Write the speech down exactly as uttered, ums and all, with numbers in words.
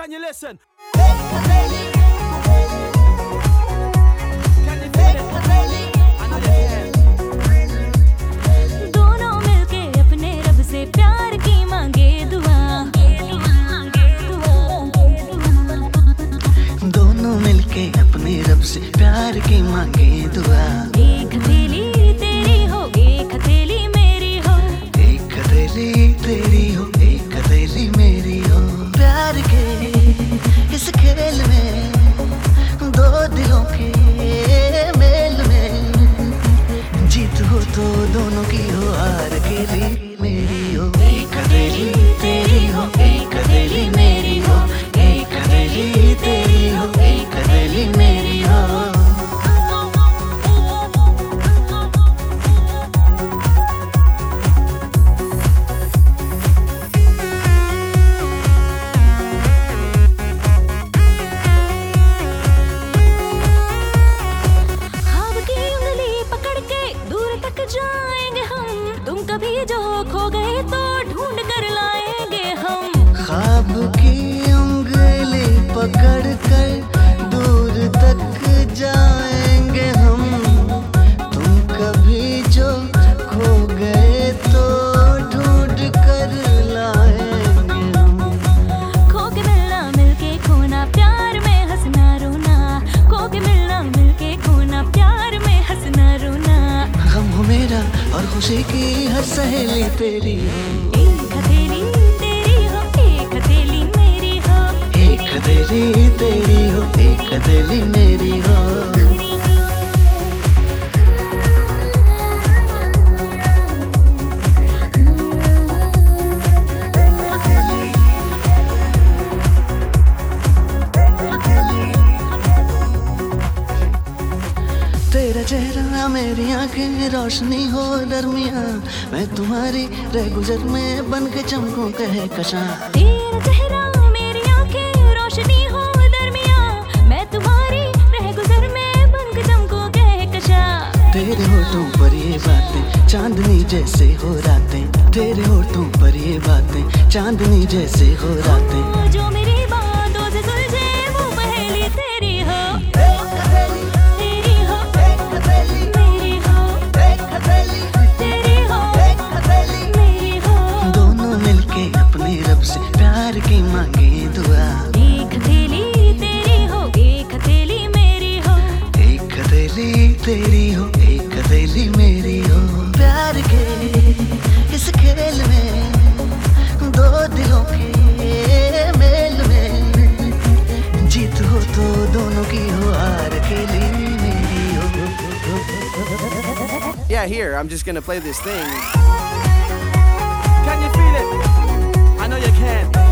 Can you listen? दोनों मिलके अपने रब से प्यार की मांगे दुआ। दोनों मिलके अपने रब से प्यार की मांगे दुआ। एक हथेली तेरी हो, एक हथेली मेरी हो। एक हथेली तेरी हो, एक हथेली मेरी हो। प्यार के इस खेल में दो दिलों के मेल में जीत हो तो दोनों की हो, हार अकेली मेरी हो। एक हथेली तेरी हो, एक हथेली मेरी हो। एक हथेली तेरी हो, एक हथेली मेरी हो। जाएंगे हम, तुम कभी जो खो गए तो ढूंढ कर लाएंगे हम। ख्वाब की उंगली पकड़ कर दूर तक जाएंगे हम। तुम कभी जो खो गए तो ढूंढ कर लाएंगे हम। खो के मिलना मिलके खोना, प्यार में हंसना रोना। खो के मिलना मिलके खोना, प्यार में हंसना रोना। गम हो मेरा और खुशी की हर सहेली तेरी हो। एक हथेली तेरी हो, एक हथेली मेरी हो। एक हथेली तेरी हो, एक हथेली मेरी हो। तेरा चेहरा मेरी आंखें रोशनी हो दरमिया। मैं तुम्हारी रह गुजर में बन के चमकूं कहे कशा। तेरा चेहरा मेरी आंखें रोशनी हो दरमिया। मैं तुम्हारी रह गुजर में बन के चमकूं कहे कशा। तेरे होठों पर ये बातें चांदनी जैसे हो रातें। तेरे होठों पर ये बातें चांदनी जैसे हो रातें। जो मेरी बातों से सुलझे वो पहेली तेरी हो। प्यार की मांगे दुआ। एक हथेली तेरी हो, एक हथेली मेरी हो। एक हथेली तेरी हो, एक हथेली मेरी हो। प्यार के इस खेल में दो दिलों के मेल में जीत हो तो दोनों की हो, हार अकेली मेरी हो। Yeah, here, I'm just gonna play this thing. Can you feel it? I know you can.